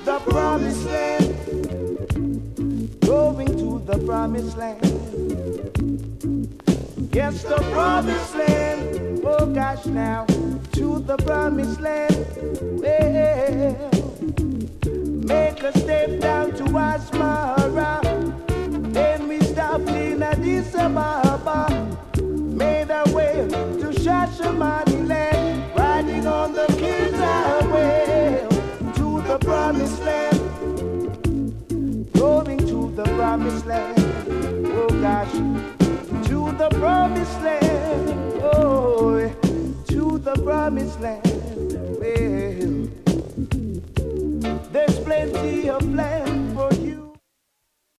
the promised land, going to the promised land. Yes, the promised land, oh gosh now, to the promised land. Well, make a step down to Asmara, then we stop in Addis Ababa, made our way to Shashamani land, riding on the King's Highway to the promised land, going to the promised land. Oh gosh, to the promised land, oh, to the promised land. Well, there's plenty of land